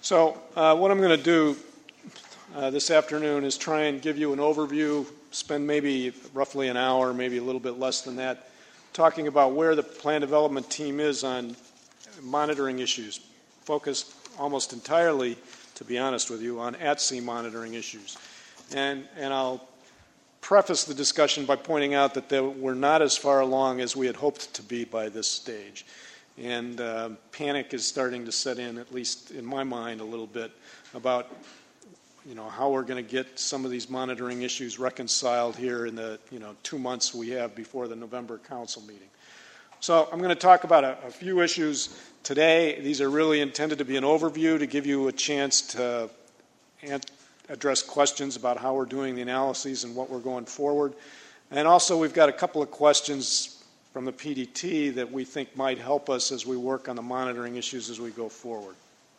What I'm going to do this afternoon is try and give you an overview, spend maybe roughly an hour, maybe a little bit less than that, talking about where the plan development team is on monitoring issues, focused almost entirely, to be honest with you, on at-sea monitoring issues. And I'll preface the discussion by pointing out that we're not as far along as we had hoped to be by this stage. And panic is starting to set in, at least in my mind, a little bit about how we're going to get some of these monitoring issues reconciled here in the 2 months we have before the November council meeting. So I'm going to talk about a few issues today. These are really intended to be an overview to give you a chance to address questions about how we're doing the analyses and what we're going forward. And also we've got a couple of questions from the PDT that we think might help us as we work on the monitoring issues as we go forward.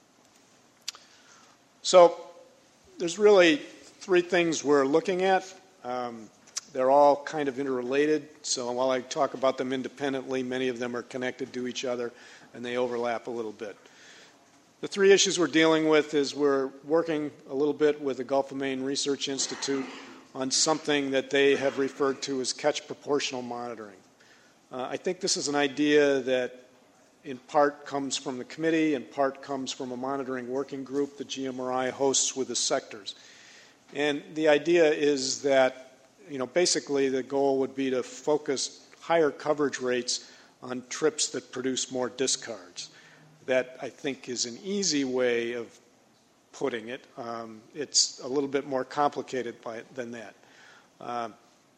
So there's really 3 things we're looking at. They're all kind of interrelated, so while I talk about them independently, many of them are connected to each other and they overlap a little bit. The 3 issues we're dealing with is we're working a little bit with the Gulf of Maine Research Institute on something that they have referred to as catch proportional monitoring. I think this is an idea that in part comes from the committee, in part comes from a monitoring working group that GMRI hosts with the sectors. And the idea is that, basically the goal would be to focus higher coverage rates on trips that produce more discards. That, I think, is an easy way of putting it. It's a little bit more complicated than that.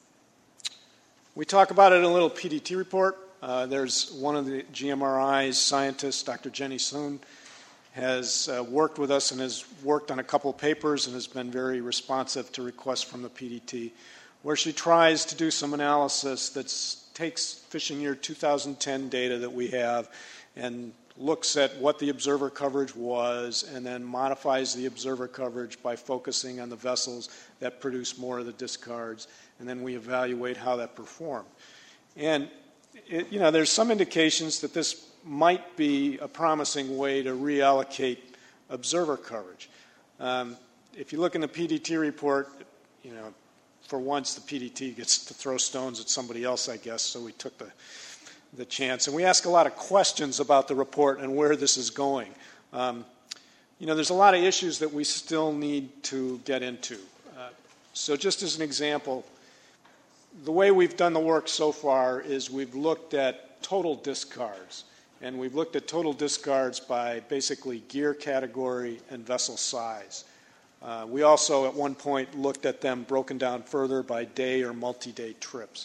We talk about it in a little PDT report. There's one of the GMRI's scientists, Dr. Jenny Soon, has worked with us and has worked on a couple of papers and has been very responsive to requests from the PDT, where she tries to do some analysis that takes fishing year 2010 data that we have and looks at what the observer coverage was and then modifies the observer coverage by focusing on the vessels that produce more of the discards, and then we evaluate how that performed. And there's some indications that this might be a promising way to reallocate observer coverage. If you look in the PDT report, for once the PDT gets to throw stones at somebody else, I guess, so we took the chance. And we ask a lot of questions about the report and where this is going. There's a lot of issues that we still need to get into. So just as an example, the way we've done the work so far is we've looked at total discards. And we've looked at total discards by basically gear category and vessel size. We also at one point looked at them broken down further by day or multi-day trips.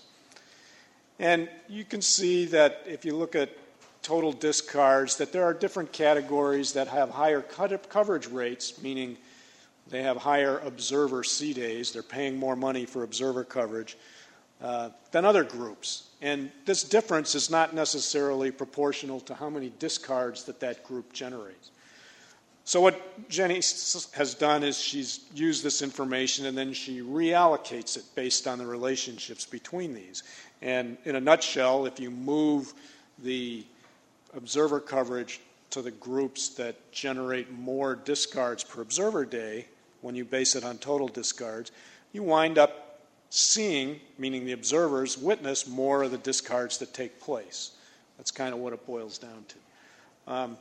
And you can see that if you look at total discards, that there are different categories that have higher coverage rates, meaning they have higher observer sea days. They're paying more money for observer coverage than other groups. And this difference is not necessarily proportional to how many discards that group generates. So what Jenny has done is she's used this information and then she reallocates it based on the relationships between these. And in a nutshell, if you move the observer coverage to the groups that generate more discards per observer day, when you base it on total discards, you wind up seeing, meaning the observers witness more of the discards that take place. That's kind of what it boils down to.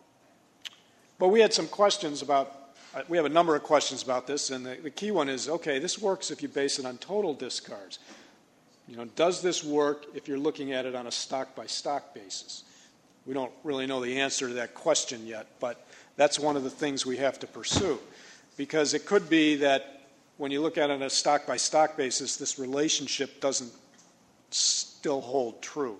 But we had some questions we have a number of questions about this, and the key one is, okay, this works if you base it on total discards. Does this work if you're looking at it on a stock-by-stock basis? We don't really know the answer to that question yet, but that's one of the things we have to pursue, because it could be that when you look at it on a stock-by-stock basis, this relationship doesn't still hold true.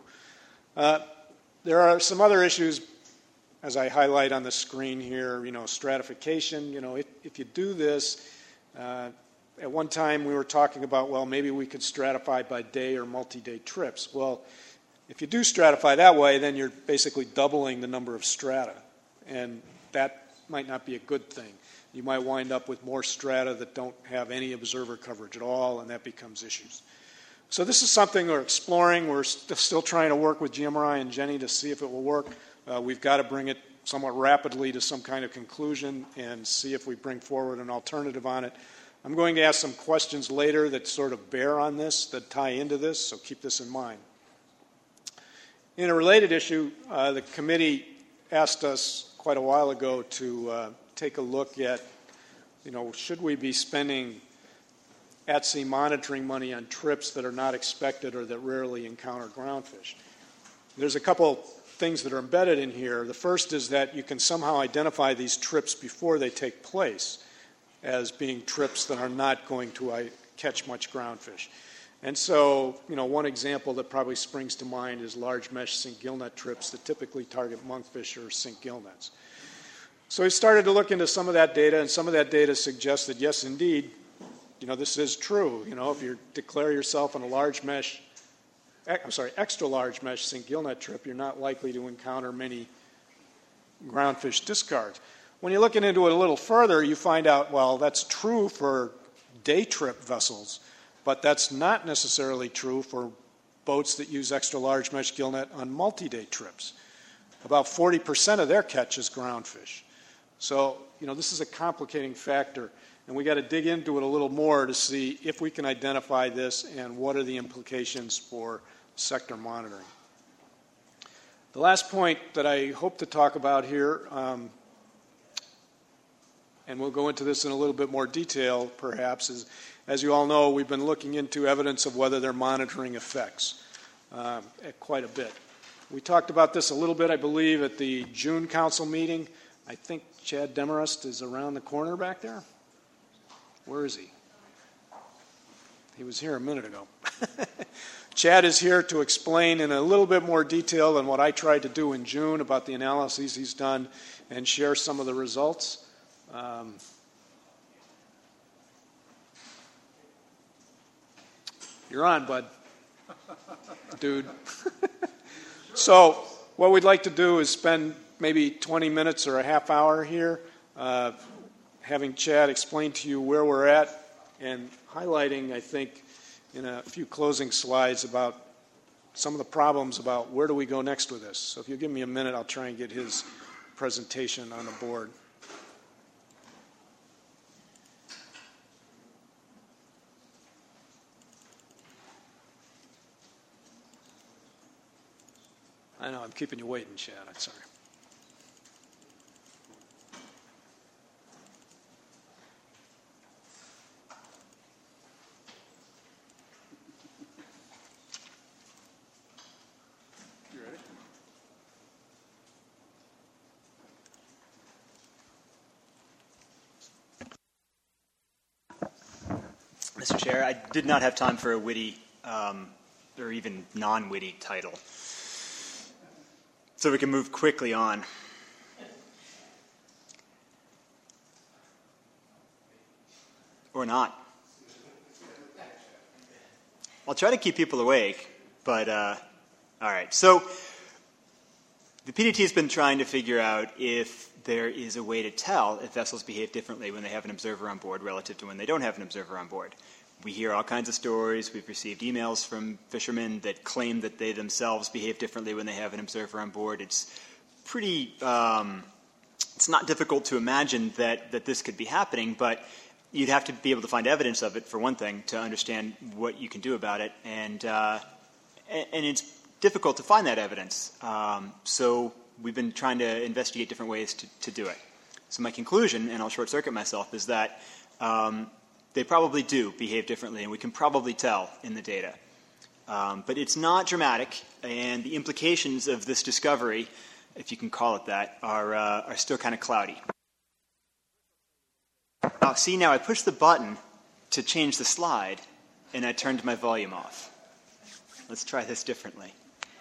There are some other issues, as I highlight on the screen here, stratification. If you do this, at one time we were talking about, well, maybe we could stratify by day or multi-day trips. Well, if you do stratify that way, then you're basically doubling the number of strata, and that might not be a good thing. You might wind up with more strata that don't have any observer coverage at all, and that becomes issues. So this is something we're exploring. We're still trying to work with GMRI and Jenny to see if it will work. We've got to bring it somewhat rapidly to some kind of conclusion and see if we bring forward an alternative on it. I'm going to ask some questions later that sort of bear on this, that tie into this, so keep this in mind. In a related issue, the committee asked us quite a while ago to take a look at, should we be spending at-sea monitoring money on trips that are not expected or that rarely encounter groundfish? There's a couple things that are embedded in here. The first is that you can somehow identify these trips before they take place as being trips that are not going to catch much groundfish. And so, one example that probably springs to mind is large mesh sink gillnet trips that typically target monkfish or sink gillnets. So we started to look into some of that data, and some of that data suggests that, yes, indeed, this is true. If you declare yourself on a extra large mesh sink gillnet trip, you're not likely to encounter many groundfish discards. When you look into it a little further, you find out, well, that's true for day trip vessels, but that's not necessarily true for boats that use extra large mesh gillnet on multi-day trips. About 40% of their catch is groundfish. So, this is a complicating factor, and we got to dig into it a little more to see if we can identify this and what are the implications for sector monitoring. The last point that I hope to talk about here, and we'll go into this in a little bit more detail perhaps, is, as you all know, we've been looking into evidence of whether they're monitoring effects quite a bit. We talked about this a little bit, I believe, at the June council meeting. I think Chad Demarest is around the corner back there. Where is he? He was here a minute ago. Chad is here to explain in a little bit more detail than what I tried to do in June about the analyses he's done and share some of the results. You're on, bud. Dude. So what we'd like to do is spend maybe 20 minutes or a half hour here having Chad explain to you where we're at and highlighting, I think, in a few closing slides about some of the problems about where do we go next with this. So if you'll give me a minute, I'll try and get his presentation on the board. I know, I'm keeping you waiting, Chad. I'm sorry. You ready? Mr. Chair, I did not have time for a witty or even non-witty title. So we can move quickly on. Or not. I'll try to keep people awake, but all right. So the PDT has been trying to figure out if there is a way to tell if vessels behave differently when they have an observer on board relative to when they don't have an observer on board. We hear all kinds of stories. We've received emails from fishermen that claim that they themselves behave differently when they have an observer on board. It's pretty, it's not difficult to imagine that this could be happening, but you'd have to be able to find evidence of it, for one thing, to understand what you can do about it. And it's difficult to find that evidence. So we've been trying to investigate different ways to do it. So my conclusion, and I'll short-circuit myself, is that they probably do behave differently, and we can probably tell in the data. But it's not dramatic, and the implications of this discovery, if you can call it that, are still kind of cloudy. See, now I pushed the button to change the slide, and I turned my volume off. Let's try this differently.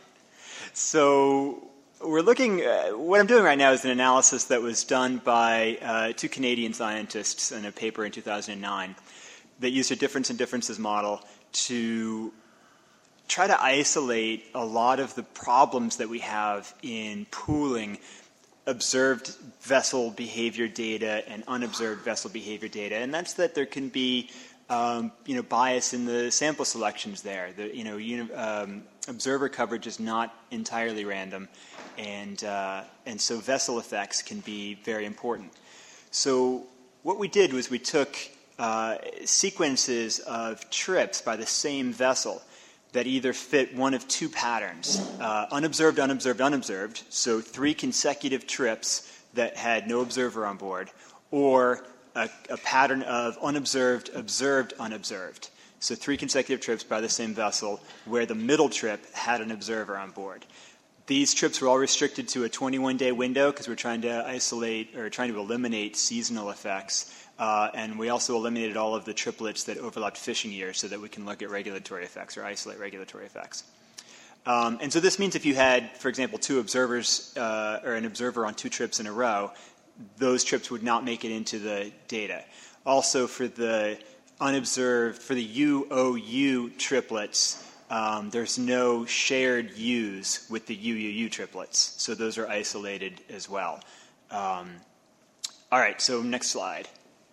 So we're looking, what I'm doing right now is an analysis that was done by two Canadian scientists in a paper in 2009 that used a difference in differences model to try to isolate a lot of the problems that we have in pooling observed vessel behavior data and unobserved vessel behavior data. And that's that there can be bias in the sample selections there. The observer coverage is not entirely random, And so vessel effects can be very important. So what we did was we took sequences of trips by the same vessel that either fit one of two patterns, unobserved, unobserved, unobserved, so 3 consecutive trips that had no observer on board, or a pattern of unobserved, observed, unobserved. So 3 consecutive trips by the same vessel where the middle trip had an observer on board. These trips were all restricted to a 21-day window because we're trying to isolate or trying to eliminate seasonal effects. And we also eliminated all of the triplets that overlapped fishing years so that we can look at regulatory effects or isolate regulatory effects. And so this means if you had, for example, 2 observers or an observer on 2 trips in a row, those trips would not make it into the data. Also, for the unobserved, for the UOU triplets, there's no shared U's with the UUU triplets, so those are isolated as well. All right, so next slide.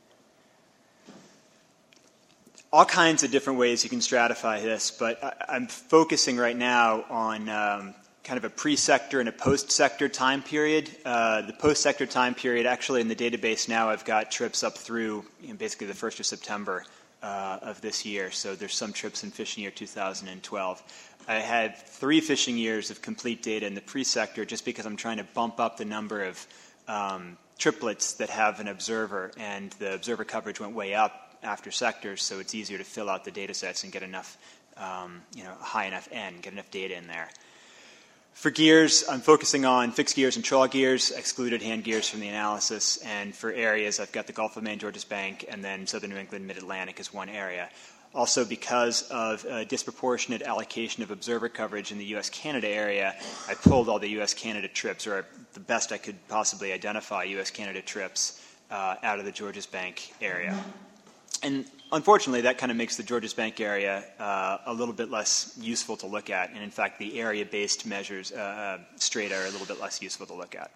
All kinds of different ways you can stratify this, but I'm focusing right now on kind of a pre-sector and a post-sector time period. The post-sector time period, actually in the database now, I've got trips up through basically the 1st of September of this year. So there's some trips in fishing year 2012. I had 3 fishing years of complete data in the pre-sector just because I'm trying to bump up the number of triplets that have an observer, and the observer coverage went way up after sectors, so it's easier to fill out the data sets and get enough, high enough N, get enough data in there. For gears, I'm focusing on fixed gears and trawl gears, excluded hand gears from the analysis. And for areas, I've got the Gulf of Maine, Georges Bank, and then Southern New England, Mid-Atlantic as one area. Also, because of a disproportionate allocation of observer coverage in the U.S.-Canada area, I pulled all the U.S.-Canada trips, or the best I could possibly identify U.S.-Canada trips, out of the Georges Bank area. And unfortunately, that kind of makes the Georges Bank area a little bit less useful to look at. And in fact, the area-based measures, strata, are a little bit less useful to look at.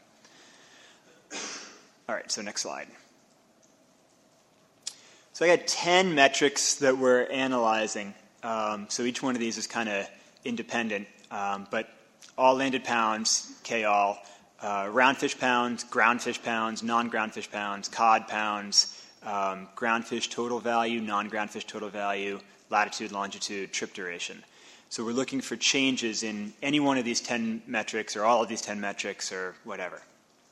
All right, so next slide. So I got 10 metrics that we're analyzing. So each one of these is kind of independent. But all landed pounds, K-all, round fish pounds, ground fish pounds, non-ground fish pounds, cod pounds, ground fish total value, non-ground fish total value, latitude, longitude, trip duration. So we're looking for changes in any one of these 10 metrics or all of these 10 metrics or whatever.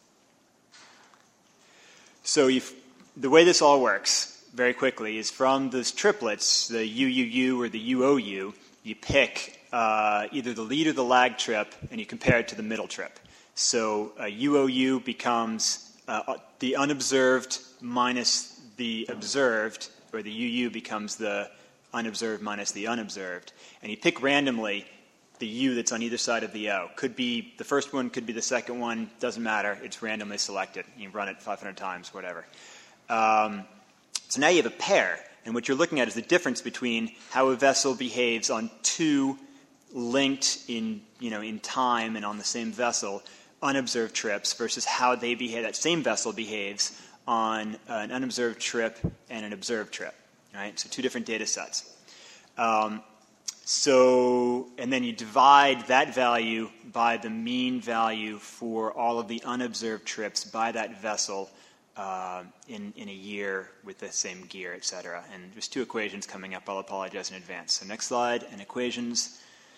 So the way this all works, very quickly, is from those triplets, the UUU or the UOU, you pick either the lead or the lag trip and you compare it to the middle trip. So UOU becomes the unobserved minus the observed, or the UU becomes the unobserved minus the unobserved. And you pick randomly the U that's on either side of the O. Could be the first one, could be the second one, doesn't matter. It's randomly selected. You run it 500 times, whatever. So now you have a pair, and what you're looking at is the difference between how a vessel behaves on 2 linked in time and on the same vessel unobserved trips versus how they behave, that same vessel behaves on an unobserved trip and an observed trip, right? So 2 different data sets. And then you divide that value by the mean value for all of the unobserved trips by that vessel in a year with the same gear, et cetera. And there's 2 equations coming up. I'll apologize in advance. So next slide, and equations.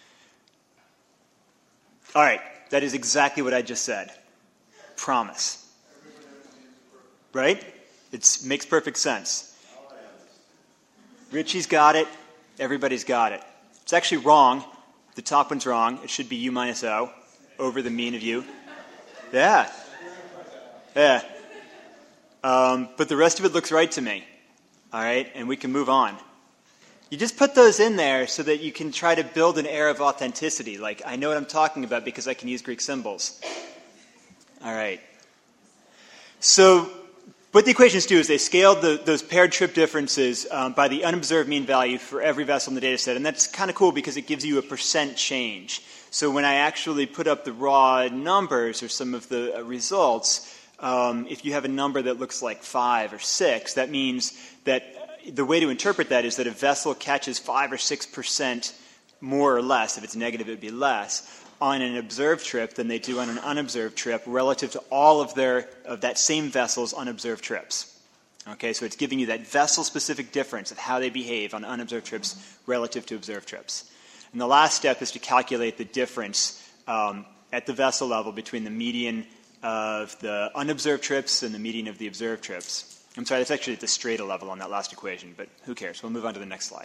All right, that is exactly what I just said. Promise. Right? It makes perfect sense. Richie's got it. Everybody's got it. It's actually wrong. The top one's wrong. It should be U minus O over the mean of U. Yeah. Yeah. But the rest of it looks right to me. All right? And we can move on. You just put those in there so that you can try to build an air of authenticity. Like, I know what I'm talking about because I can use Greek symbols. All right. So what the equations do is they scaled those paired trip differences by the unobserved mean value for every vessel in the data set. And that's kind of cool because it gives you a % change. So when I actually put up the raw numbers or some of the results, if you have a number that looks like 5 or 6, that means that the way to interpret that is that a vessel catches 5 or 6% more or less, if it's negative it would be less, on an observed trip than they do on an unobserved trip relative to all of that same vessel's unobserved trips. Okay, so it's giving you that vessel-specific difference of how they behave on unobserved trips relative to observed trips. And the last step is to calculate the difference at the vessel level between the median of the unobserved trips and the median of the observed trips. I'm sorry, that's actually at the strata level on that last equation, but who cares? We'll move on to the next slide.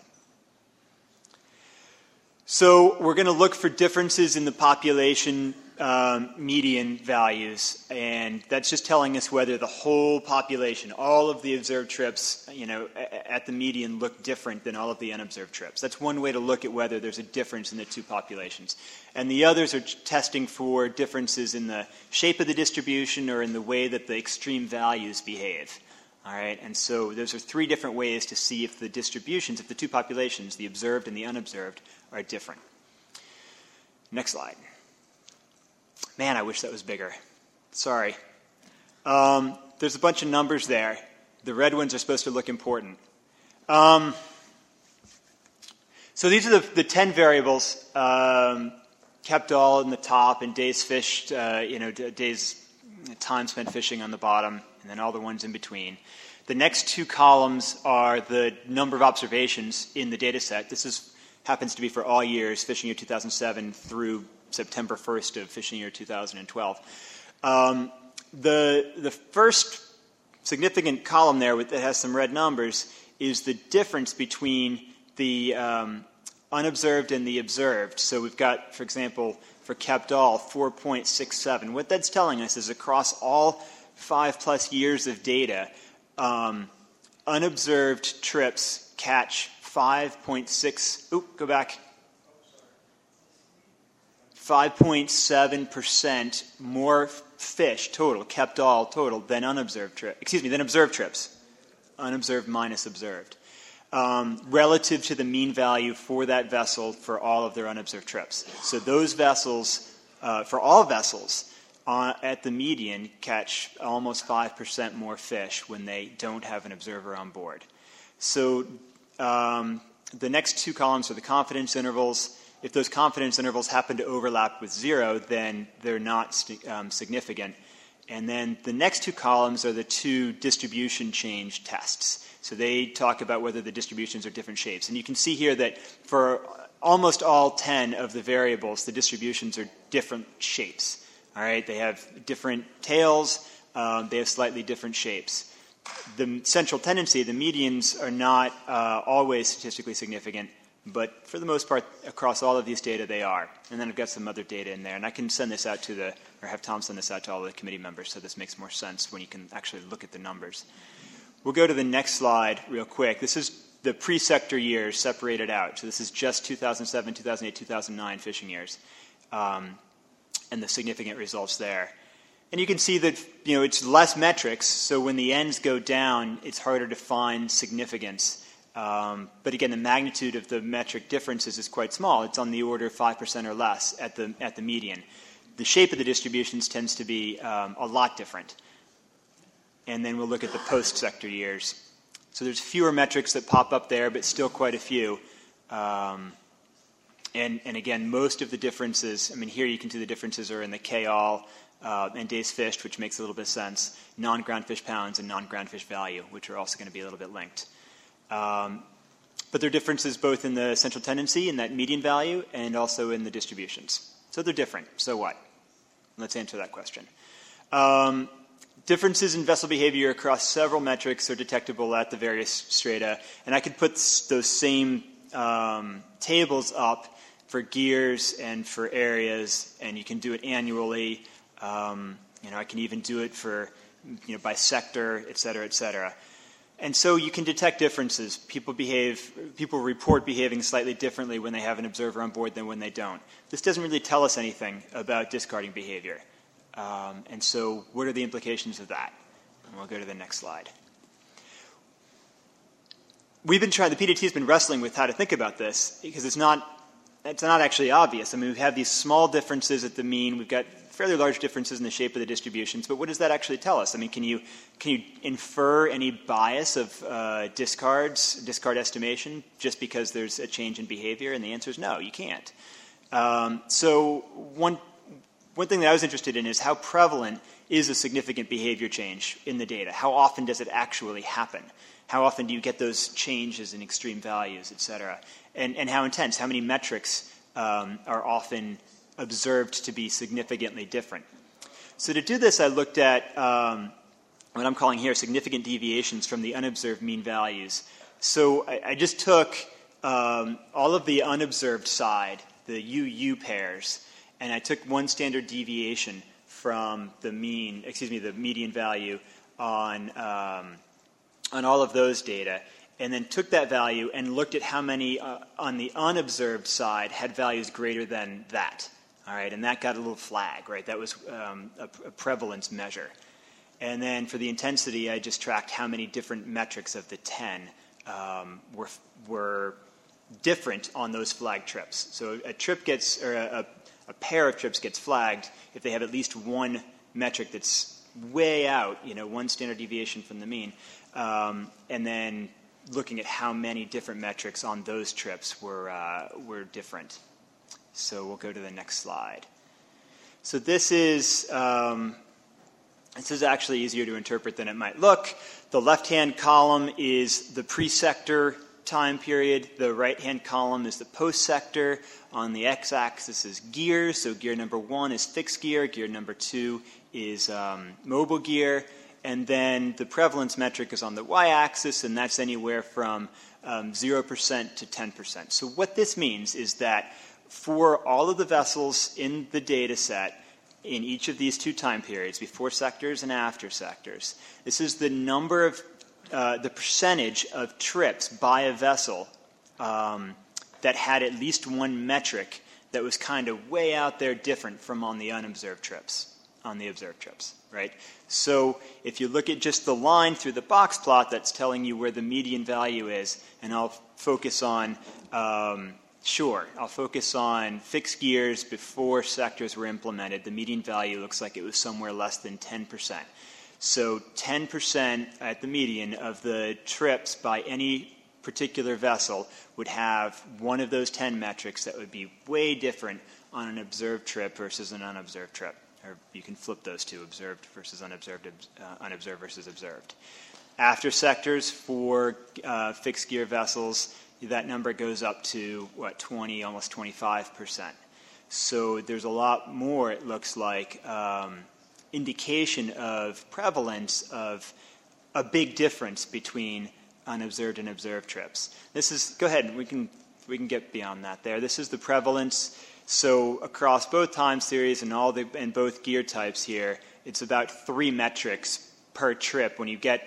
So we're going to look for differences in the population median values, and that's just telling us whether the whole population, all of the observed trips, at the median look different than all of the unobserved trips. That's one way to look at whether there's a difference in the two populations. And the others are testing for differences in the shape of the distribution or in the way that the extreme values behave. All right, and so those are three different ways to see if the distributions, if the two populations, the observed and the unobserved, are different. Next slide. Man, I wish that was bigger. Sorry. There's a bunch of numbers there. The red ones are supposed to look important. So these are the 10 variables kept all in the top, and days fished, days, time spent fishing on the bottom, and then all the ones in between. The next two columns are the number of observations in the data set. This happens to be for all years, fishing year 2007 through September 1st of fishing year 2012. The first significant column there that has some red numbers is the difference between the unobserved and the observed. So we've got, for example, for kept all, 4.67. What that's telling us is across all 5+ years of data, unobserved trips catch 5.7% more fish total, kept all total, than observed trips. Unobserved minus observed. Relative to the mean value for that vessel for all of their unobserved trips. So those vessels, for all vessels, at the median catch almost 5% more fish when they don't have an observer on board. So the next two columns are the confidence intervals. If those confidence intervals happen to overlap with 0, then they're not significant. And then the next two columns are the two distribution change tests. So they talk about whether the distributions are different shapes. And you can see here that for almost all 10 of the variables, the distributions are different shapes. All right, they have different tails. They have slightly different shapes. The central tendency, the medians, are not always statistically significant, but for the most part, across all of these data, they are. And then I've got some other data in there, and I can send this out or have Tom send this out to all the committee members, so this makes more sense when you can actually look at the numbers. We'll go to the next slide real quick. This is the pre-sector years separated out. So this is just 2007, 2008, 2009 fishing years, and the significant results there. And you can see that it's less metrics, so when the ends go down, it's harder to find significance. But again, the magnitude of the metric differences is quite small. It's on the order of 5% or less at the median. The shape of the distributions tends to be a lot different. And then we'll look at the post-sector years. So there's fewer metrics that pop up there, but still quite a few. And again, most of the differences, here you can see the differences are in the K-all and days fished, which makes a little bit of sense, non-ground fish pounds and non-ground fish value, which are also going to be a little bit linked. But there are differences both in the central tendency, in that median value, and also in the distributions. So they're different. So what? Let's answer that question. Differences in vessel behavior across several metrics are detectable at the various strata, and I could put those same tables up for gears and for areas, and you can do it annually. I can even do it for by sector, et cetera, et cetera. And so you can detect differences. People report behaving slightly differently when they have an observer on board than when they don't. This doesn't really tell us anything about discarding behavior. And so what are the implications of that? And we'll go to the next slide. The PDT has been wrestling with how to think about this because it's not actually obvious. We have these small differences at the mean. We've got fairly large differences in the shape of the distributions, but what does that actually tell us? Can you infer any bias of discard estimation just because there's a change in behavior? And the answer is no, you can't. So one thing that I was interested in is how prevalent is a significant behavior change in the data? How often does it actually happen? How often do you get those changes in extreme values, et cetera? And how intense? How many metrics are often observed to be significantly different? So to do this, I looked at what I'm calling here significant deviations from the unobserved mean values. So I just took all of the unobserved side, the UU pairs, and I took one standard deviation from the median value on all of those data, and then took that value and looked at how many on the unobserved side had values greater than that. All right, and that got a little flag, right? That was a prevalence measure. And then for the intensity, I just tracked how many different metrics of the 10 were different on those flag trips. So a trip gets, or a pair of trips gets flagged if they have at least one metric that's way out, one standard deviation from the mean, and then looking at how many different metrics on those trips were different. So we'll go to the next slide. So this is actually easier to interpret than it might look. The left-hand column is the pre-sector time period. The right-hand column is the post-sector. On the x-axis is gears. So gear number 1 is fixed gear. Gear number 2 is mobile gear. And then the prevalence metric is on the y-axis, and that's anywhere from 0% to 10%. So what this means is that for all of the vessels in the data set in each of these two time periods, before sectors and after sectors, this is the number of the percentage of trips by a vessel that had at least one metric that was kind of way out there different from on the observed trips, right? So if you look at just the line through the box plot, that's telling you where the median value is, and I'll focus on I'll focus on fixed gears before sectors were implemented. The median value looks like it was somewhere less than 10%. So 10% at the median of the trips by any particular vessel would have one of those 10 metrics that would be way different on an observed trip versus an unobserved trip. Or you can flip those two, observed versus unobserved, unobserved versus observed. After sectors for fixed gear vessels, that number goes up to, 20, almost 25%. So there's a lot more, it looks like, indication of prevalence of a big difference between unobserved and observed trips. This is, go ahead, we can get beyond that there. This is the prevalence. So across both time series and both gear types here, it's about 3 metrics per trip when you get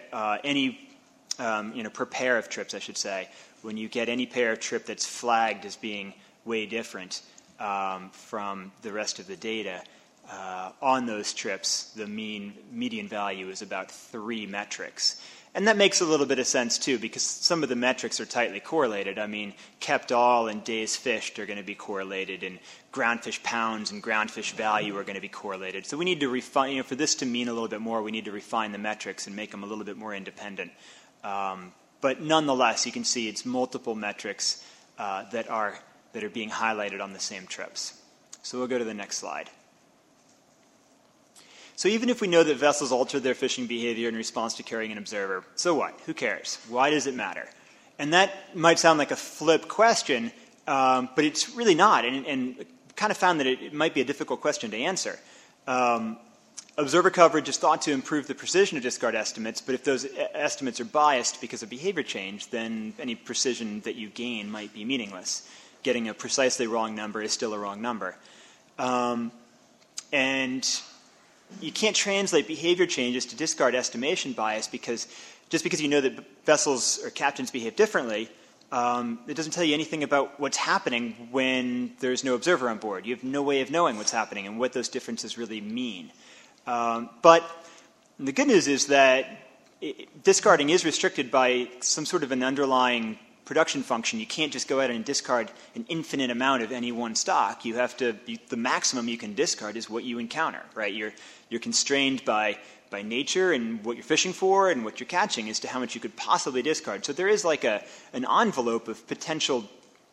per pair of trips, I should say. When you get any pair of trip that's flagged as being way different from the rest of the data, on those trips, the median value is about 3 metrics. And that makes a little bit of sense, too, because some of the metrics are tightly correlated. I mean, kept all and days fished are going to be correlated, and ground fish pounds and ground fish value are going to be correlated. So we need to refine, for this to mean a little bit more, we need to refine the metrics and make them a little bit more independent. But nonetheless, you can see it's multiple metrics that are being highlighted on the same trips. So we'll go to the next slide. So even if we know that vessels alter their fishing behavior in response to carrying an observer, so what? Who cares? Why does it matter? And that might sound like a flip question, but it's really not, and kind of found that it might be a difficult question to answer. Observer coverage is thought to improve the precision of discard estimates, but if those estimates are biased because of behavior change, then any precision that you gain might be meaningless. Getting a precisely wrong number is still a wrong number. And you can't translate behavior changes to discard estimation bias because just because you know that vessels or captains behave differently, it doesn't tell you anything about what's happening when there's no observer on board. You have no way of knowing what's happening and what those differences really mean. But the good news is that discarding is restricted by some sort of an underlying production function. You can't just go out and discard an infinite amount of any one stock. You have to. The maximum you can discard is what you encounter, right? You're constrained by nature and what you're fishing for and what you're catching as to how much you could possibly discard. So there is like an envelope of potential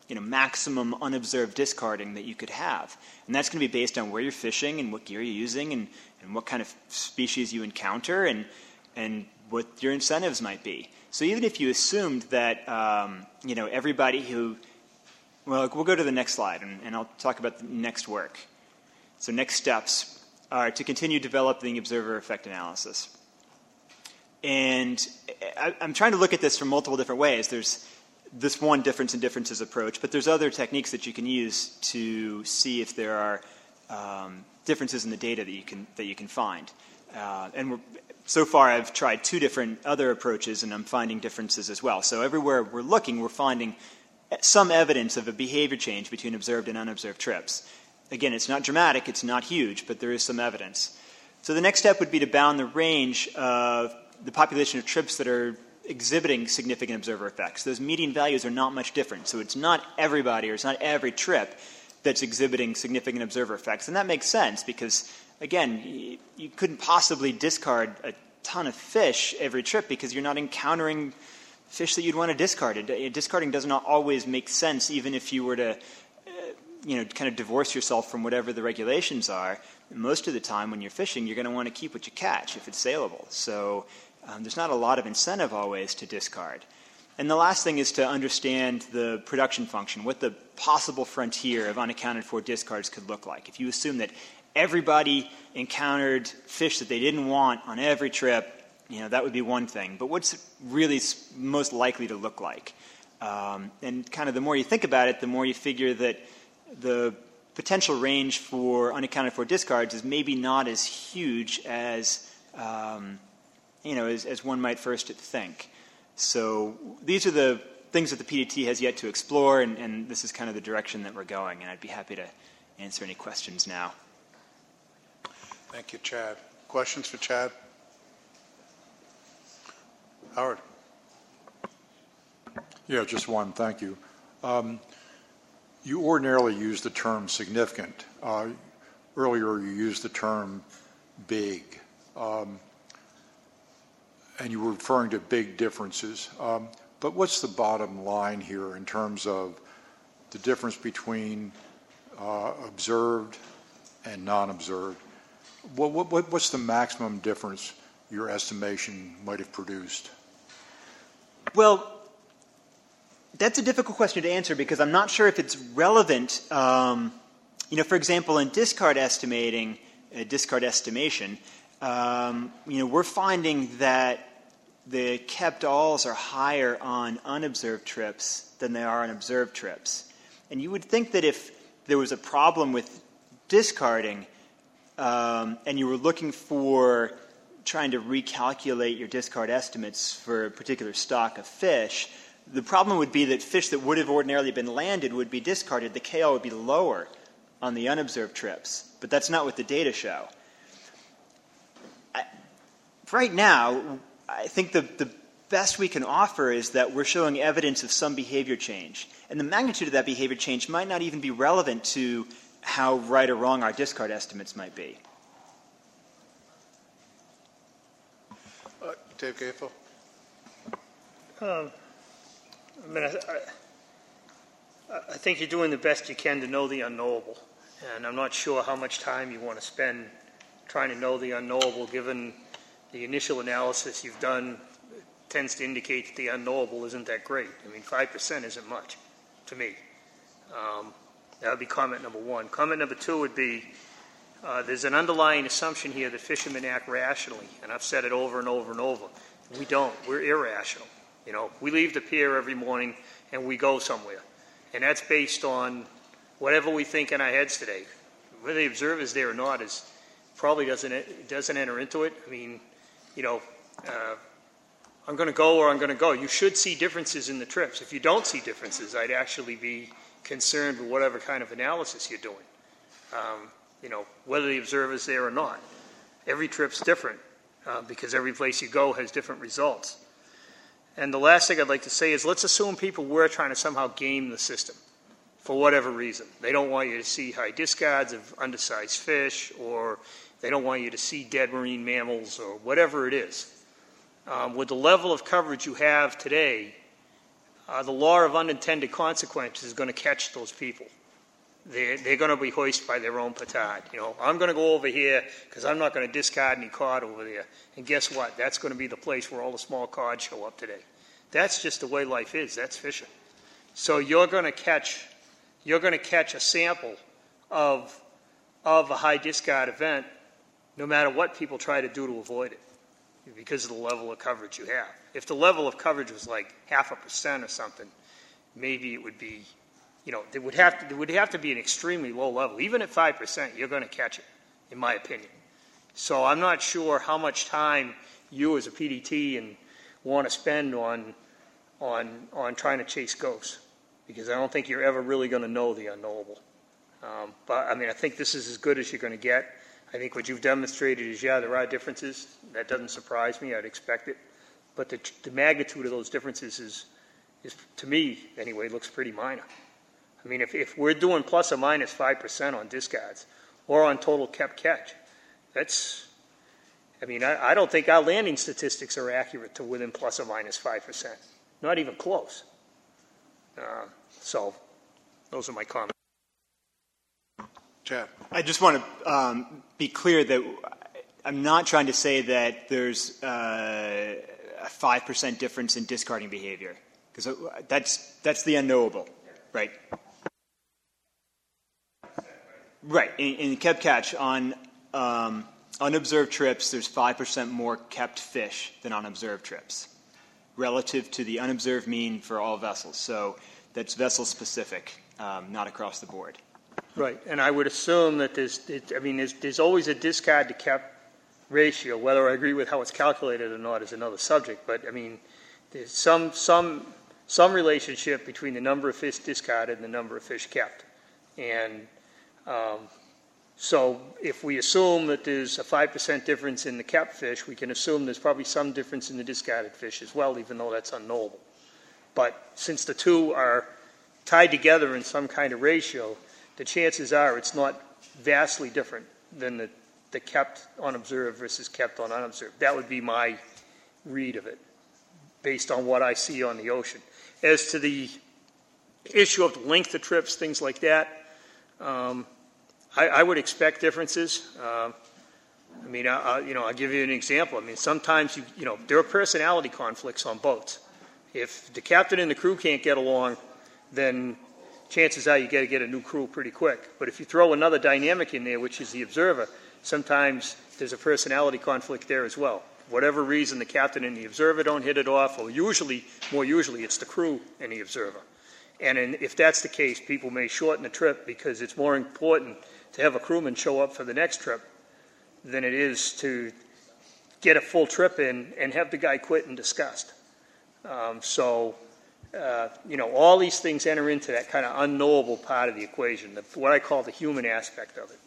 maximum unobserved discarding that you could have. And that's going to be based on where you're fishing and what gear you're using and what kind of species you encounter and what your incentives might be. So even if you assumed that, everybody who, well, we'll go to the next slide and I'll talk about the next work. So next steps are to continue developing observer effect analysis. And I'm trying to look at this from multiple different ways. There's this one difference in differences approach, but there's other techniques that you can use to see if there are differences in the data that you can find. So far, I've tried 2 different other approaches, and I'm finding differences as well. So everywhere we're looking, we're finding some evidence of a behavior change between observed and unobserved trips. Again, it's not dramatic, it's not huge, but there is some evidence. So the next step would be to bound the range of the population of trips that are exhibiting significant observer effects. Those median values are not much different. So it's not everybody or it's not every trip that's exhibiting significant observer effects. And that makes sense because, again, you couldn't possibly discard a ton of fish every trip because you're not encountering fish that you'd want to discard. Discarding does not always make sense even if you were to kind of divorce yourself from whatever the regulations are. Most of the time when you're fishing, you're going to want to keep what you catch if it's saleable. So there's not a lot of incentive always to discard. And the last thing is to understand the production function, what the possible frontier of unaccounted for discards could look like. If you assume that everybody encountered fish that they didn't want on every trip, that would be one thing. But what's it really most likely to look like? And kind of the more you think about it, the more you figure that the potential range for unaccounted for discards is maybe not as huge as as one might first think. So these are the things that the PDT has yet to explore, and this is kind of the direction that we're going, and I'd be happy to answer any questions now. Thank you, Chad. Questions for Chad? Howard. Yeah, just one. Thank you. You ordinarily use the term significant. Earlier, you used the term big. And you were referring to big differences. But what's the bottom line here in terms of the difference between observed and non-observed? What's the maximum difference your estimation might have produced? Well, that's a difficult question to answer because I'm not sure if it's relevant. For example, in discard estimation, we're finding that the kept alls are higher on unobserved trips than they are on observed trips. And you would think that if there was a problem with discarding and you were looking for trying to recalculate your discard estimates for a particular stock of fish, the problem would be that fish that would have ordinarily been landed would be discarded. The KL would be lower on the unobserved trips. But that's not what the data show. Right now, I think the best we can offer is that we're showing evidence of some behavior change. And the magnitude of that behavior change might not even be relevant to how right or wrong our discard estimates might be. Dave Gaethel. I think you're doing the best you can to know the unknowable. And I'm not sure how much time you want to spend trying to know the unknowable, given the initial analysis you've done tends to indicate that the unknowable isn't that great. 5% isn't much to me. That would be comment number one. Comment number two would be there's an underlying assumption here that fishermen act rationally, and I've said it over and over and over. We don't. We're irrational. We leave the pier every morning and we go somewhere, and that's based on whatever we think in our heads today. Whether the observer's there or not is probably doesn't enter into it. I'm going to go or I'm going to go. You should see differences in the trips. If you don't see differences, I'd actually be concerned with whatever kind of analysis you're doing. Whether the observer's there or not. Every trip's different because every place you go has different results. And the last thing I'd like to say is let's assume people were trying to somehow game the system for whatever reason. They don't want you to see high discards of undersized fish, or they don't want you to see dead marine mammals, or whatever it is. With the level of coverage you have today, the law of unintended consequences is going to catch those people. They're going to be hoisted by their own petard. I'm going to go over here because I'm not going to discard any cod over there. And guess what? That's going to be the place where all the small cod show up today. That's just the way life is. That's fishing. So you're going to catch a sample of a high discard event, no matter what people try to do to avoid it, because of the level of coverage you have. If the level of coverage was like 0.5% or something, maybe it would be, there would have to be an extremely low level. Even at 5%, you're going to catch it, in my opinion. So I'm not sure how much time you as a PDT and want to spend on trying to chase ghosts, because I don't think you're ever really going to know the unknowable. But I think this is as good as you're going to get. I think what you've demonstrated is, there are differences. That doesn't surprise me. I'd expect it. But the magnitude of those differences is, to me anyway, looks pretty minor. I mean, if we're doing plus or minus 5% on discards or on total kept catch, I don't think our landing statistics are accurate to within plus or minus 5%. Not even close. So those are my comments. Chad. I just want to be clear that I'm not trying to say that there's a 5% difference in discarding behavior, because that's the unknowable, right? Right. In kept catch, on unobserved trips, there's 5% more kept fish than on observed trips, relative to the unobserved mean for all vessels. So that's vessel specific, not across the board. Right, and I would assume that there's always a discard to kept ratio. Whether I agree with how it's calculated or not is another subject. But there's some relationship between the number of fish discarded and the number of fish kept. And so if we assume that there's a 5% difference in the kept fish, we can assume there's probably some difference in the discarded fish as well, even though that's unknowable. But since the two are tied together in some kind of ratio, the chances are it's not vastly different than the kept unobserved versus kept on unobserved. That would be my read of it, based on what I see on the ocean. As to the issue of the length of trips, things like that, I would expect differences. I'll give you an example. Sometimes there are personality conflicts on boats. If the captain and the crew can't get along, then chances are you got to get a new crew pretty quick. But if you throw another dynamic in there, which is the observer, sometimes there's a personality conflict there as well. Whatever reason, the captain and the observer don't hit it off, or more usually, it's the crew and the observer. And if that's the case, people may shorten the trip because it's more important to have a crewman show up for the next trip than it is to get a full trip in and have the guy quit in disgust. All these things enter into that kind of unknowable part of the equation, what I call the human aspect of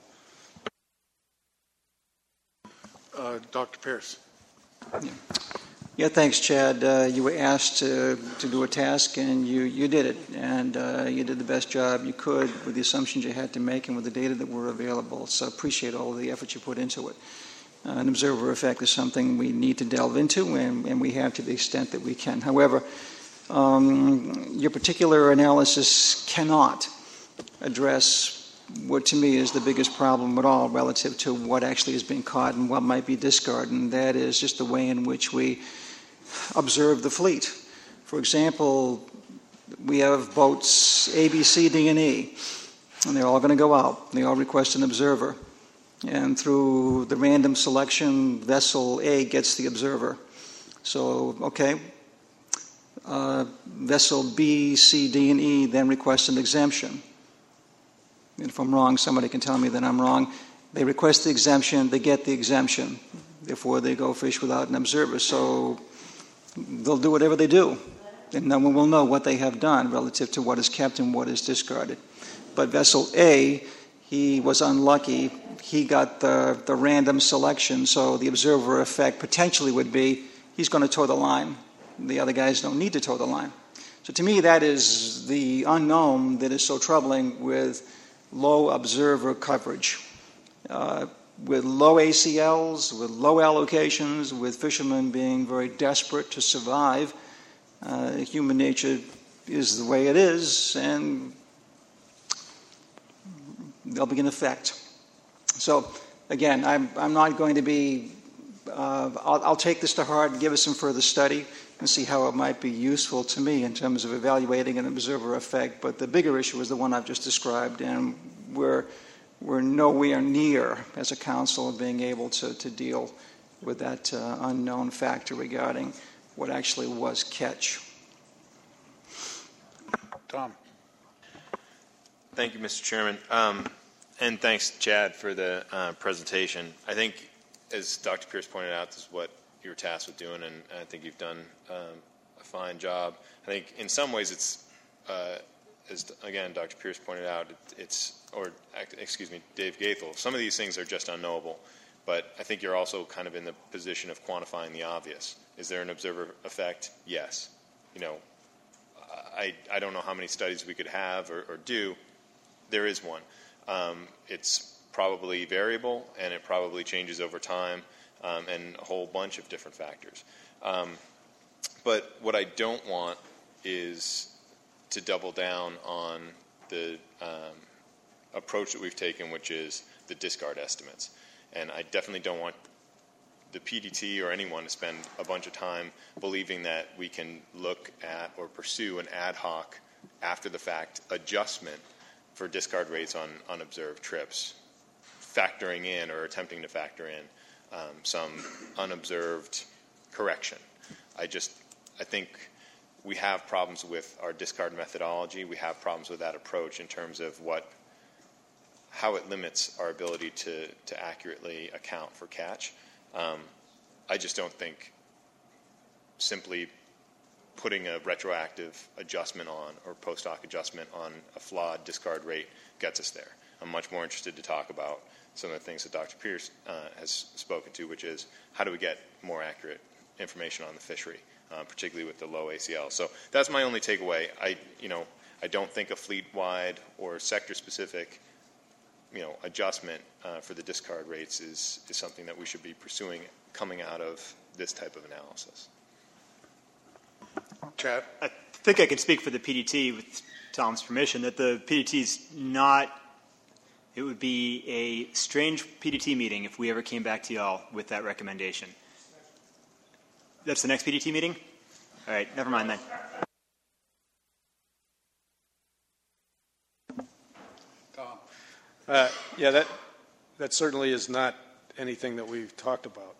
it. Dr. Pierce. Yeah, thanks, Chad. You were asked to do a task, and you did it. And you did the best job you could with the assumptions you had to make and with the data that were available. So appreciate all of the effort you put into it. An observer effect is something we need to delve into, and we have to the extent that we can. However, your particular analysis cannot address what to me is the biggest problem at all relative to what actually is being caught and what might be discarded, and that is just the way in which we observe the fleet. For example, we have boats A, B, C, D, and E, and they're all going to go out. They all request an observer. And through the random selection, vessel A gets the observer. So, okay, vessel B, C, D, and E then request an exemption. And if I'm wrong, somebody can tell me that I'm wrong. They request the exemption, they get the exemption. Therefore, they go fish without an observer. So they'll do whatever they do. And no one will know what they have done relative to what is kept and what is discarded. But vessel A, he was unlucky. He got the random selection. So the observer effect potentially would be he's going to toe the line. The other guys don't need to toe the line. So to me, that is the unknown that is so troubling with low observer coverage. With low ACLs, with low allocations, with fishermen being very desperate to survive, Human nature is the way it is, and they'll be in effect. So, again, I'm not going to be, I'll take this to heart and give it some further study and see how it might be useful to me in terms of evaluating an observer effect. But the bigger issue is the one I've just described, and we're nowhere near, as a council, of being able to deal with that unknown factor regarding what actually was catch. Tom? Thank you, Mr. Chairman. And thanks, Chad, for the presentation. I think, as Dr. Pierce pointed out, this is what you're tasked with doing, and I think you've done a fine job. I think in some ways it's, as again Dr. Pierce pointed out, Dave Gaithel, some of these things are just unknowable, but I think you're also kind of in the position of quantifying the obvious. Is there an observer effect? Yes. You know, I don't know how many studies we could have or do. There is one. It's probably variable, and it probably changes over time, and a whole bunch of different factors. But what I don't want is to double down on the approach that we've taken, which is the discard estimates. And I definitely don't want the PDT or anyone to spend a bunch of time believing that we can look at or pursue an ad hoc, after-the-fact adjustment for discard rates on unobserved trips, factoring in or attempting to factor in some unobserved correction. I think we have problems with our discard methodology. We have problems with that approach in terms of how it limits our ability to accurately account for catch. I just don't think simply putting a retroactive adjustment on or post hoc adjustment on a flawed discard rate gets us there. I'm much more interested to talk about some of the things that Dr. Pierce has spoken to, which is how do we get more accurate information on the fishery, particularly with the low ACL. So that's my only takeaway. I don't think a fleet-wide or sector-specific adjustment for the discard rates is something that we should be pursuing coming out of this type of analysis. Chad? I think I can speak for the PDT with Tom's permission that the PDT is not, it would be a strange PDT meeting if we ever came back to y'all with that recommendation. That's the next PDT meeting? All right, never mind then. Tom? Yeah, that certainly is not anything that we've talked about.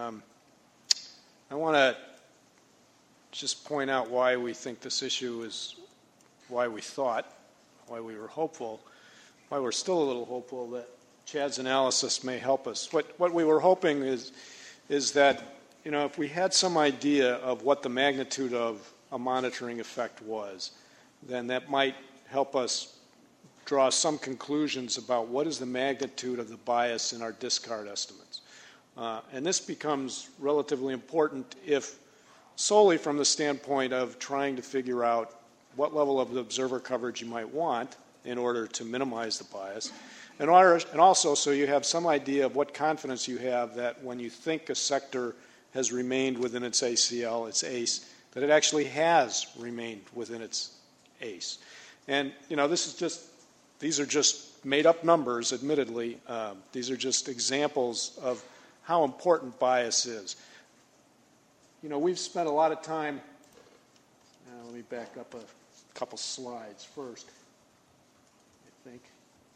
I want to just point out why we think this issue is, why we thought, why we were hopeful, why we're still a little hopeful that Chad's analysis may help us. What we were hoping is that, if we had some idea of what the magnitude of a monitoring effect was, then that might help us draw some conclusions about what is the magnitude of the bias in our discard estimates. And this becomes relatively important if solely from the standpoint of trying to figure out what level of observer coverage you might want in order to minimize the bias, and also so you have some idea of what confidence you have that when you think a sector has remained within its ACL, its ACE, that it actually has remained within its ACE. And, these are just made-up numbers, admittedly. These are just examples of how important bias is. We've spent a lot of time, let me back up a couple slides first, I think.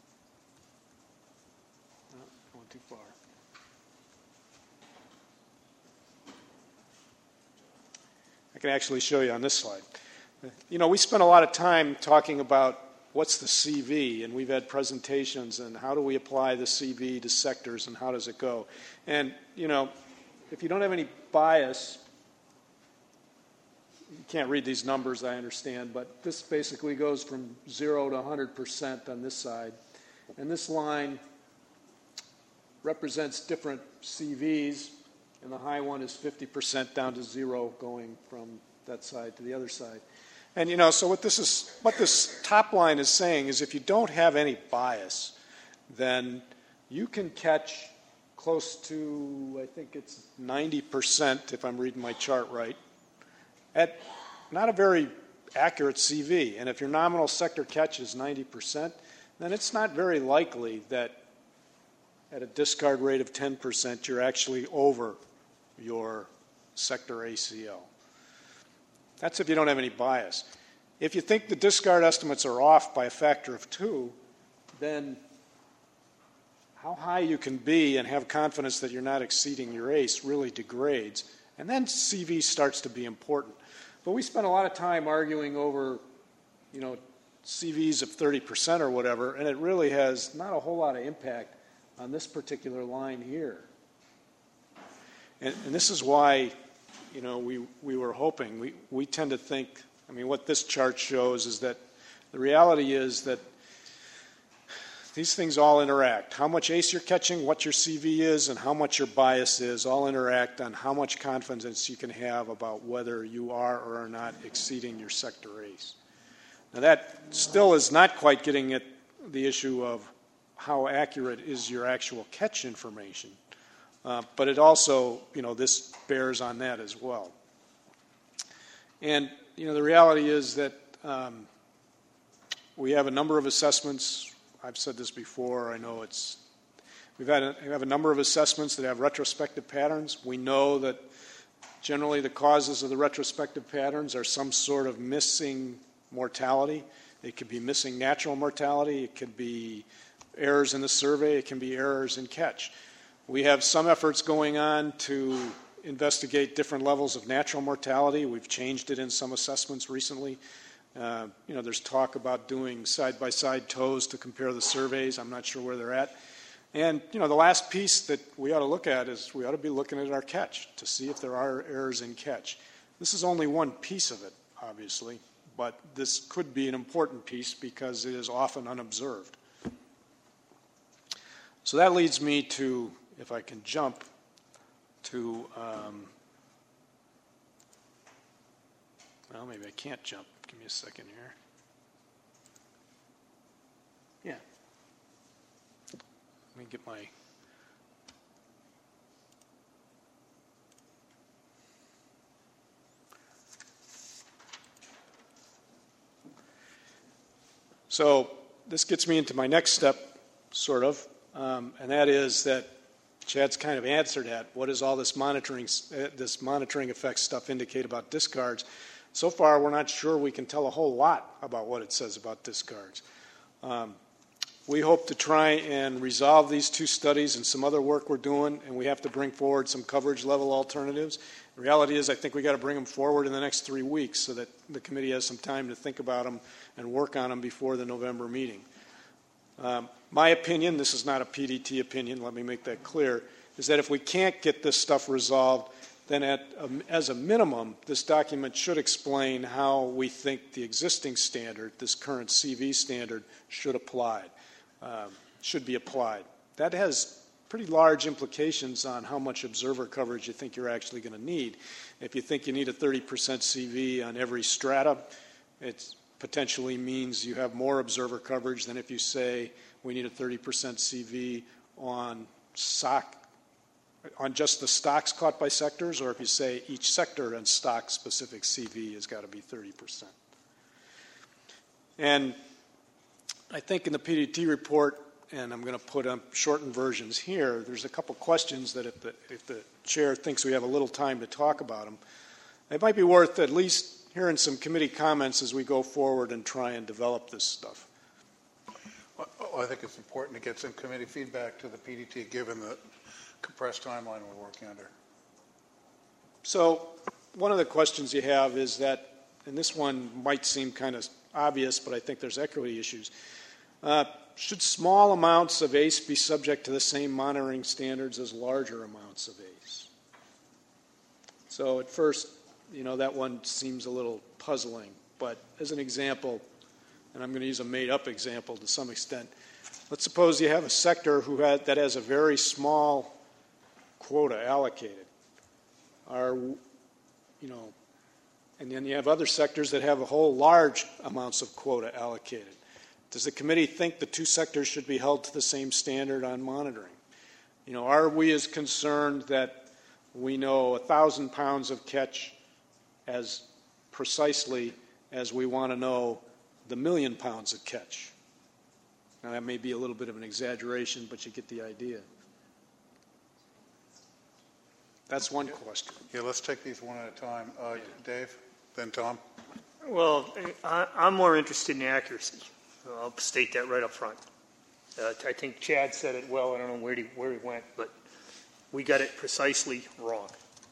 No, going too far. I can actually show you on this slide. We spent a lot of time talking about what's the CV, and we've had presentations and how do we apply the CV to sectors and how does it go. And, if you don't have any bias, you can't read these numbers, I understand, but this basically goes from 0 to 100% on this side. And this line represents different CVs, and the high one is 50% down to 0 going from that side to the other side. And, so what this top line is saying is if you don't have any bias, then you can catch close to, I think it's 90%, if I'm reading my chart right, at not a very accurate CV. And if your nominal sector catch is 90%, then it's not very likely that at a discard rate of 10%, you're actually over your sector ACO. That's if you don't have any bias. If you think the discard estimates are off by a factor of 2, then how high you can be and have confidence that you're not exceeding your ACE really degrades, and then CV starts to be important. But we spent a lot of time arguing over, CVs of 30% or whatever, and it really has not a whole lot of impact on this particular line here. And this is why, we were hoping. We tend to think, what this chart shows is that the reality is that these things all interact. How much ACE you're catching, what your CV is, and how much your bias is all interact on how much confidence you can have about whether you are or are not exceeding your sector ACE. Now that still is not quite getting at the issue of how accurate is your actual catch information, but it also, this bears on that as well. And, the reality is that we have a number of assessments. I've said this before. I know we have a number of assessments that have retrospective patterns. We know that generally the causes of the retrospective patterns are some sort of missing mortality. It could be missing natural mortality. It could be errors in the survey. It can be errors in catch. We have some efforts going on to investigate different levels of natural mortality. We've changed it in some assessments recently. There's talk about doing side-by-side tows to compare the surveys. I'm not sure where they're at. And, the last piece that we ought to look at is we ought to be looking at our catch to see if there are errors in catch. This is only one piece of it, obviously, but this could be an important piece because it is often unobserved. So that leads me to, if I can jump to, maybe I can't jump. Give me a second here. Yeah. Let me get my... So this gets me into my next step, sort of, and that is that Chad's kind of answered at what does all this monitoring effect stuff indicate about discards. So far, we're not sure we can tell a whole lot about what it says about discards. We hope to try and resolve these two studies and some other work we're doing, and we have to bring forward some coverage level alternatives. The reality is I think we've got to bring them forward in the next 3 weeks so that the committee has some time to think about them and work on them before the November meeting. My opinion, this is not a PDT opinion, let me make that clear, is that if we can't get this stuff resolved, then as a minimum, this document should explain how we think the existing standard, this current CV standard, should be applied. That has pretty large implications on how much observer coverage you think you're actually going to need. If you think you need a 30% CV on every strata, it potentially means you have more observer coverage than if you say we need a 30% CV on just the stocks caught by sectors, or if you say each sector and stock-specific CV has got to be 30%. And I think in the PDT report, and I'm going to put up shortened versions here, there's a couple questions that if the chair thinks we have a little time to talk about them, it might be worth at least hearing some committee comments as we go forward and try and develop this stuff. Well, I think it's important to get some committee feedback to the PDT given the compressed timeline we're working under. So one of the questions you have is that, and this one might seem kind of obvious, but I think there's equity issues. Should small amounts of ACE be subject to the same monitoring standards as larger amounts of ACE? So at first, that one seems a little puzzling, but as an example, and I'm going to use a made-up example to some extent, let's suppose you have a sector that has a very small quota allocated, and then you have other sectors that have a whole large amounts of quota allocated. Does the committee think the two sectors should be held to the same standard on monitoring? Are we as concerned that we know 1,000 pounds of catch as precisely as we want to know the 1,000,000 pounds of catch. Now, that may be a little bit of an exaggeration, but you get the idea. That's one question. Yeah, let's take these one at a time. Dave, then Tom. Well, I'm more interested in accuracy. I'll state that right up front. I think Chad said it well. I don't know where he went, but we got it precisely wrong.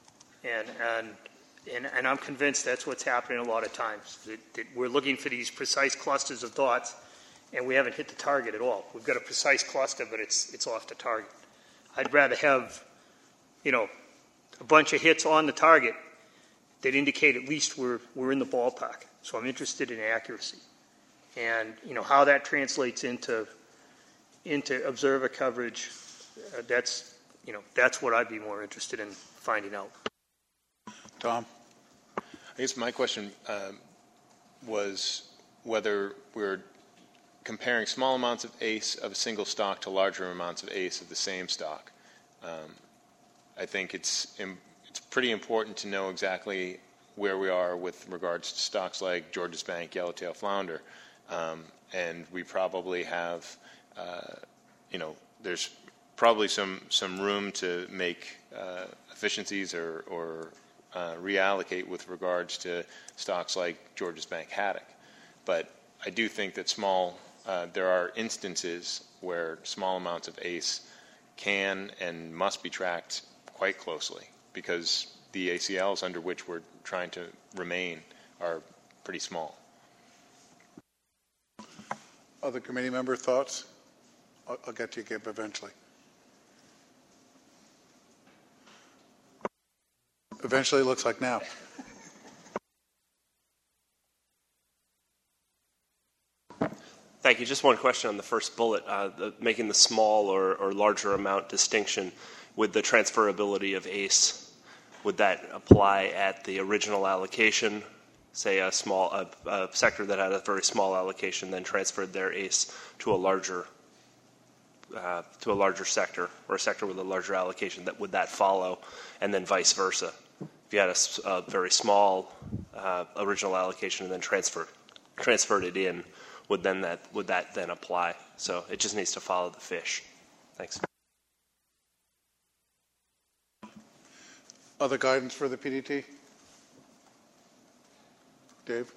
And I'm convinced that's what's happening a lot of times, that we're looking for these precise clusters of dots, and we haven't hit the target at all. We've got a precise cluster, but it's off the target. I'd rather have, a bunch of hits on the target that indicate at least we're in the ballpark. So I'm interested in accuracy. And, how that translates into observer coverage, that's what I'd be more interested in finding out. Tom? I guess my question was whether we're comparing small amounts of ACE of a single stock to larger amounts of ACE of the same stock. I think it's pretty important to know exactly where we are with regards to stocks like Georges Bank, Yellowtail Flounder, and we probably have, there's probably some room to make efficiencies or reallocate with regards to stocks like Georges Bank Haddock. But I do think that there are instances where small amounts of ACE can and must be tracked quite closely because the ACLs under which we're trying to remain are pretty small. Other committee member thoughts? I'll get to you, Gib, eventually. Eventually looks like now. Thank you. Just one question on the first bullet, making the small or larger amount distinction with the transferability of ACE. Would that apply at the original allocation, say a sector that had a very small allocation then transferred their ACE to a larger sector, or a sector with a larger allocation? Would that follow, and then vice versa? If you had a very small original allocation and then transferred it in, would that then apply? So it just needs to follow the fish. Thanks. Other guidance for the PDT? Dave?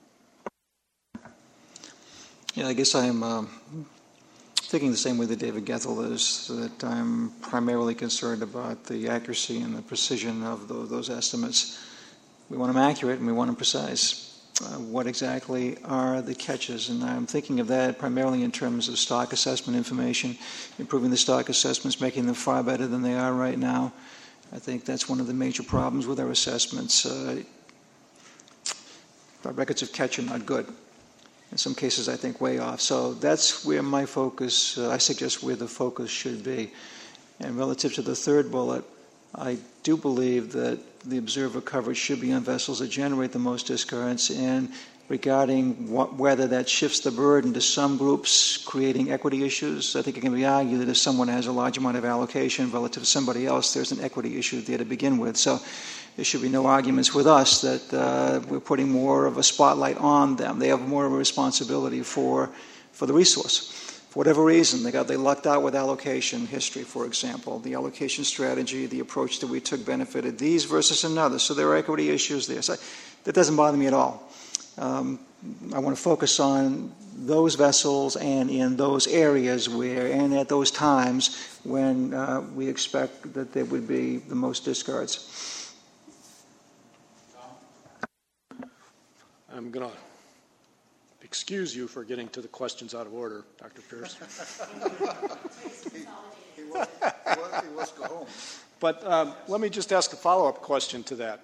Yeah, I guess I'm thinking the same way that David Gethel is, that I'm primarily concerned about the accuracy and the precision of those estimates. We want them accurate and we want them precise. What exactly are the catches? And I'm thinking of that primarily in terms of stock assessment information, improving the stock assessments, making them far better than they are right now. I think that's one of the major problems with our assessments. Our records of catch are not good. In some cases, I think way off. So that's where my focus, I suggest where the focus should be. And relative to the third bullet, I do believe that the observer coverage should be on vessels that generate the most discards, and regarding whether that shifts the burden to some groups, creating equity issues, I think it can be argued that if someone has a large amount of allocation relative to somebody else, there's an equity issue there to begin with. So there should be no arguments with us that we're putting more of a spotlight on them. They have more of a responsibility for the resource. For whatever reason, they lucked out with allocation history, for example. The allocation strategy, the approach that we took benefited these versus another. So there are equity issues there. So that doesn't bother me at all. I want to focus on those vessels and in those areas where, and at those times when we expect that there would be the most discards. I'm going to excuse you for getting to the questions out of order, Dr. Pierce. He wants to go home. But let me just ask a follow-up question to that.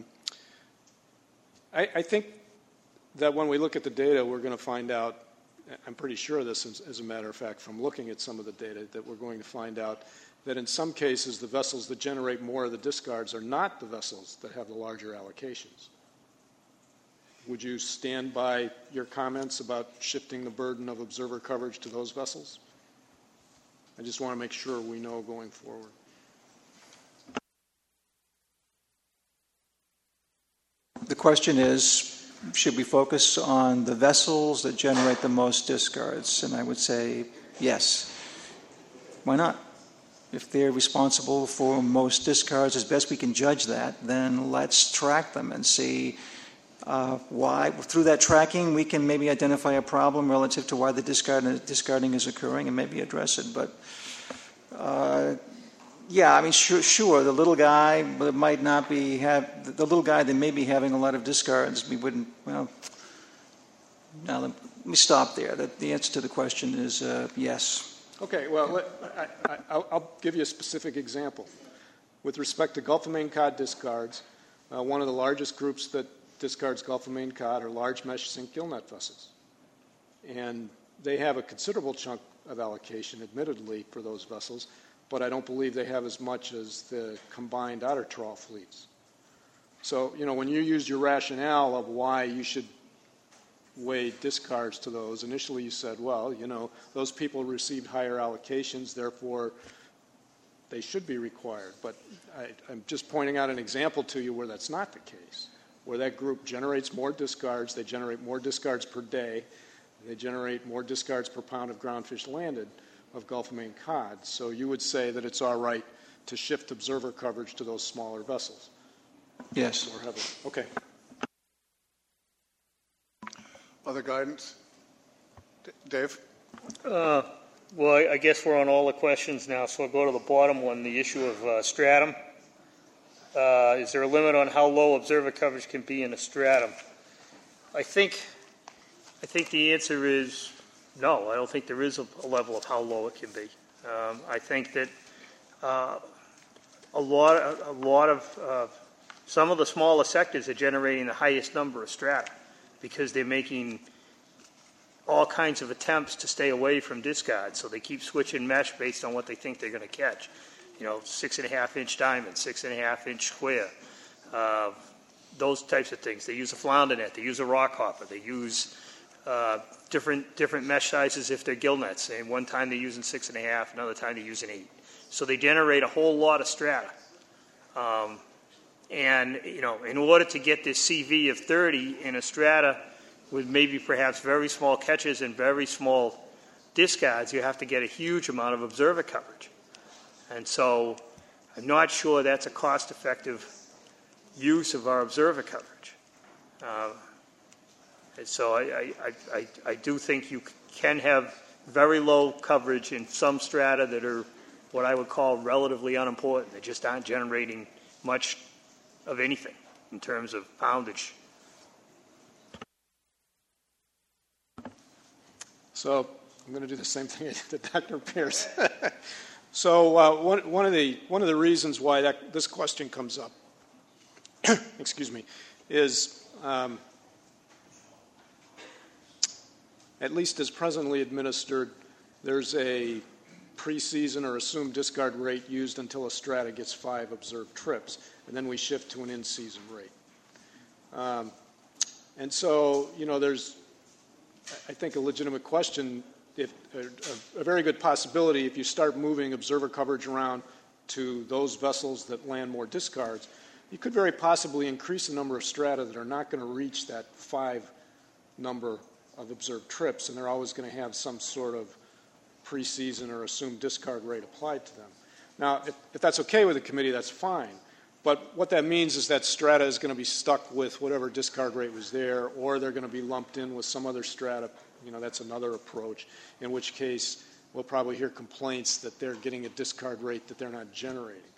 I think that when we look at the data, we're going to find out, I'm pretty sure of this as a matter of fact from looking at some of the data, that we're going to find out that in some cases the vessels that generate more of the discards are not the vessels that have the larger allocations. Would you stand by your comments about shifting the burden of observer coverage to those vessels? I just want to make sure we know going forward. The question is, should we focus on the vessels that generate the most discards? And I would say yes. Why not? If they're responsible for most discards, as best we can judge that, then let's track them and see why. Through that tracking, we can maybe identify a problem relative to why the discarding is occurring and maybe address it. But yeah, I mean, sure, the little guy might not be the little guy that may be having a lot of discards. We wouldn't. Well, now let me stop there. The answer to the question is yes. Okay, well, I'll give you a specific example. With respect to Gulf of Maine cod discards, one of the largest groups that discards Gulf of Maine cod are large mesh sink gillnet vessels. And they have a considerable chunk of allocation, admittedly, for those vessels, but I don't believe they have as much as the combined otter trawl fleets. So, when you used your rationale of why you should weigh discards to those, initially you said, well, those people received higher allocations, therefore they should be required. But I'm just pointing out an example to you where that's not the case, where that group generates more discards, they generate more discards per day, they generate more discards per pound of ground fish landed of Gulf of Maine cod. So you would say that it's all right to shift observer coverage to those smaller vessels? Yes. More heavily. Okay. Other guidance? Dave? Well, I guess we're on all the questions now, so I'll go to the bottom one, the issue of stratum. Is there a limit on how low observer coverage can be in a stratum? I think the answer is no. I don't think there is a level of how low it can be. I think that a lot of some of the smaller sectors are generating the highest number of strata because they're making all kinds of attempts to stay away from discards. So they keep switching mesh based on what they think they're going to catch. 6.5-inch diamond, 6.5-inch square, those types of things. They use a flounder net. They use a rock hopper. They use different mesh sizes if they're gill nets. And one time they're using 6.5, another time they're using 8. So they generate a whole lot of strata. And in order to get this CV of 30 in a strata with maybe perhaps very small catches and very small discards, you have to get a huge amount of observer coverage. And so I'm not sure that's a cost-effective use of our observer coverage. And so I do think you can have very low coverage in some strata that are what I would call relatively unimportant. They just aren't generating much of anything in terms of poundage. So I'm going to do the same thing to Dr. Pierce. So one of the reasons why this question comes up, excuse me, is at least as presently administered, there's a preseason or assumed discard rate used until a strata gets 5 observed trips, and then we shift to an in-season rate. And so, there's, I think, a legitimate question, if a very good possibility, if you start moving observer coverage around to those vessels that land more discards, you could very possibly increase the number of strata that are not going to reach that 5 number of observed trips, and they're always going to have some sort of preseason or assumed discard rate applied to them. Now, if that's okay with the committee, that's fine. But what that means is that strata is going to be stuck with whatever discard rate was there, or they're going to be lumped in with some other strata. That's another approach, in which case we'll probably hear complaints that they're getting a discard rate that they're not generating.